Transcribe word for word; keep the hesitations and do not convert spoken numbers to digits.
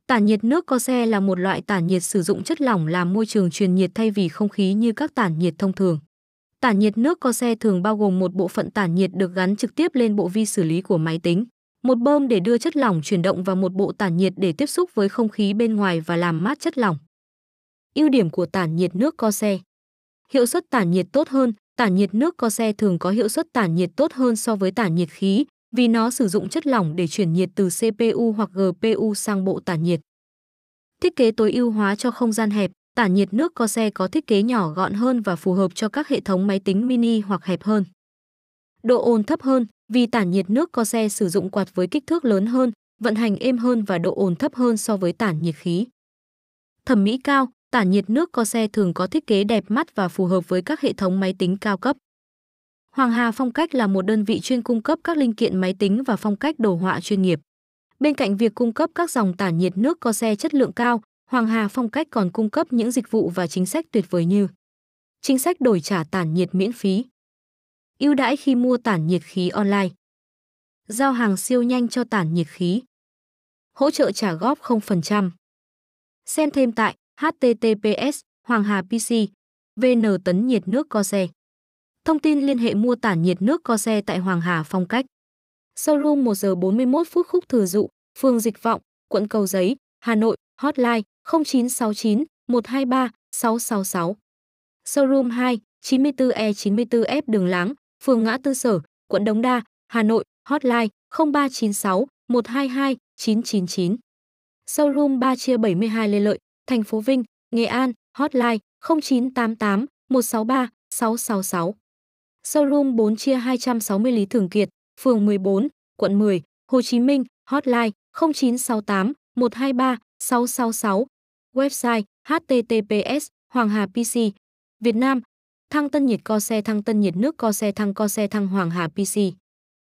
Tản nhiệt nước Corsair là một loại tản nhiệt sử dụng chất lỏng làm môi trường truyền nhiệt thay vì không khí như các tản nhiệt thông thường. Tản nhiệt nước Corsair thường bao gồm một bộ phận tản nhiệt được gắn trực tiếp lên bộ vi xử lý của máy tính, một bơm để đưa chất lỏng chuyển động và một bộ tản nhiệt để tiếp xúc với không khí bên ngoài và làm mát chất lỏng. Ưu điểm của tản nhiệt nước Corsair: hiệu suất tản nhiệt tốt hơn. Tản nhiệt nước Corsair thường có hiệu suất tản nhiệt tốt hơn so với tản nhiệt khí vì nó sử dụng chất lỏng để chuyển nhiệt từ xê pê u hoặc giê pê u sang bộ tản nhiệt. Thiết kế tối ưu hóa cho không gian hẹp. Tản nhiệt nước Corsair có thiết kế nhỏ gọn hơn và phù hợp cho các hệ thống máy tính mini hoặc hẹp hơn. Độ ồn thấp hơn. Vì tản nhiệt nước Corsair sử dụng quạt với kích thước lớn hơn, vận hành êm hơn và độ ồn thấp hơn so với tản nhiệt khí. Thẩm mỹ cao. Tản nhiệt nước Corsair thường có thiết kế đẹp mắt và phù hợp với các hệ thống máy tính cao cấp. Hoàng Hà Phong cách là một đơn vị chuyên cung cấp các linh kiện máy tính và phong cách đồ họa chuyên nghiệp. Bên cạnh việc cung cấp các dòng tản nhiệt nước Corsair chất lượng cao, Hoàng Hà Phong cách còn cung cấp những dịch vụ và chính sách tuyệt vời như chính sách đổi trả tản nhiệt miễn phí, ưu đãi khi mua tản nhiệt khí online, giao hàng siêu nhanh cho tản nhiệt khí, hỗ trợ trả góp không phần trăm. Xem thêm tại h t t p s Hoàng Hà pê xê vn tấn nhiệt nước Corsair. Thông tin liên hệ mua tản nhiệt nước Corsair tại Hoàng Hà Phong cách. Showroom một giờ bốn mươi mốt phút Khúc Thừa Dụ, phường Dịch Vọng, quận Cầu Giấy, Hà Nội, hotline không chín sáu chín một hai ba sáu sáu sáu. Showroom hai, chín mươi tư E chín mươi tư F Đường Láng, phường Ngã Tư Sở, quận Đống Đa, Hà Nội, hotline không ba chín sáu một hai hai chín chín chín. Showroom ba chia bảy mươi hai Lê Lợi, thành phố Vinh, Nghệ An, hotline không chín tám tám một sáu ba sáu sáu sáu. Showroom bốn chia hai trăm sáu mươi Lý Thường Kiệt, phường mười bốn, quận mười, Hồ Chí Minh, hotline không chín sáu tám một hai ba sáu sáu sáu. Website h t t p s Hoàng Hà pê xê Việt Nam. Thăng tân nhiệt Corsair. Thăng tân nhiệt nước Corsair. Thăng Corsair. Thăng Hoàng Hà pê xê.